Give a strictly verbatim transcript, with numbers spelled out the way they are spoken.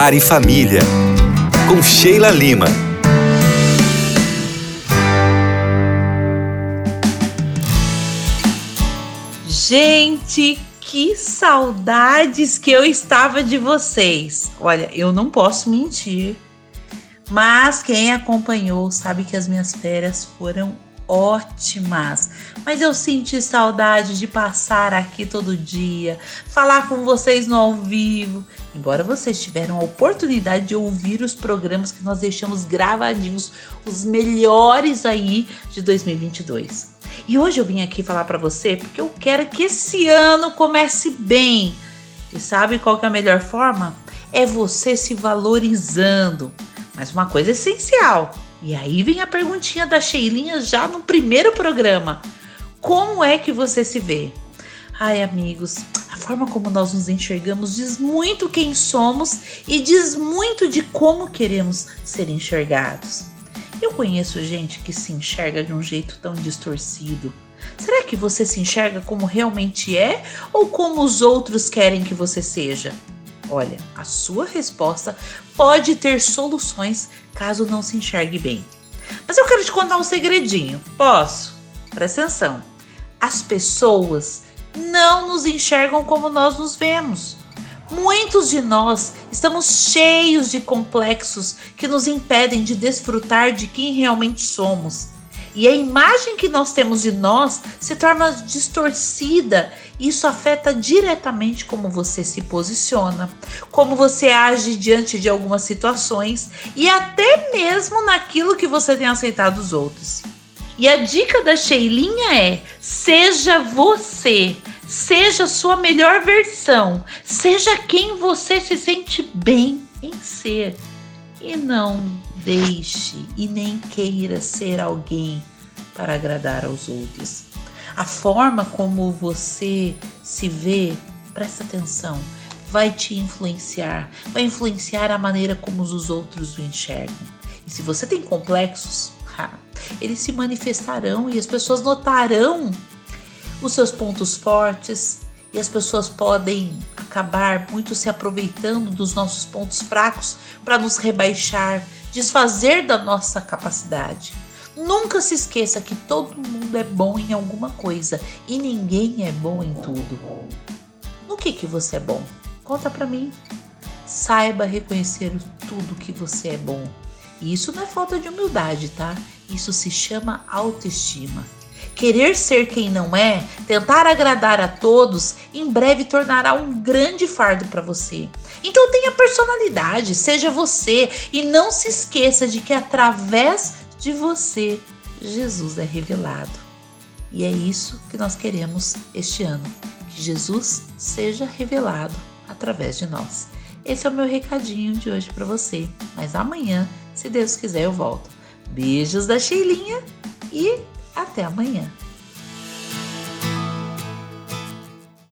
Lar e Família, com Sheila Lima. Gente, que saudades que eu estava de vocês. Olha, eu não posso mentir, mas quem acompanhou sabe que as minhas férias foram ótimas. Mas eu senti saudade de passar aqui todo dia, falar com vocês no ao vivo. Embora vocês tiveram a oportunidade de ouvir os programas que nós deixamos gravadinhos, os melhores aí de dois mil e vinte e dois. E hoje eu vim aqui falar para você porque eu quero que esse ano comece bem. E sabe qual que é a melhor forma? É você se valorizando. Mas uma coisa essencial. E aí vem a perguntinha da Sheilinha já no primeiro programa. Como é que você se vê? Ai, amigos, a forma como nós nos enxergamos diz muito quem somos e diz muito de como queremos ser enxergados. Eu conheço gente que se enxerga de um jeito tão distorcido. Será que você se enxerga como realmente é ou como os outros querem que você seja? Olha, a sua resposta pode ter soluções caso não se enxergue bem. Mas eu quero te contar um segredinho. Posso? Presta atenção. As pessoas não nos enxergam como nós nos vemos. Muitos de nós estamos cheios de complexos que nos impedem de desfrutar de quem realmente somos. E a imagem que nós temos de nós se torna distorcida. Isso afeta diretamente como você se posiciona, como você age diante de algumas situações e até mesmo naquilo que você tem aceitado dos outros. E a dica da Sheilinha é: seja você, seja sua melhor versão, seja quem você se sente bem em ser. E não deixe e nem queira ser alguém para agradar aos outros. A forma como você se vê, presta atenção, vai te influenciar, vai influenciar a maneira como os outros o enxergam. E se você tem complexos, ha, eles se manifestarão e as pessoas notarão os seus pontos fortes e as pessoas podem acabar muito se aproveitando dos nossos pontos fracos para nos rebaixar, desfazer da nossa capacidade. Nunca se esqueça que todo mundo é bom em alguma coisa e ninguém é bom em tudo. No que que você é bom? Conta pra mim. Saiba reconhecer tudo que você é bom. E isso não é falta de humildade, tá? Isso se chama autoestima. Querer ser quem não é, tentar agradar a todos, em breve tornará um grande fardo para você. Então tenha personalidade, seja você e não se esqueça de que através de você, Jesus é revelado. E é isso que nós queremos este ano, que Jesus seja revelado através de nós. Esse é o meu recadinho de hoje para você, mas amanhã, se Deus quiser, eu volto. Beijos da Sheilinha e até amanhã.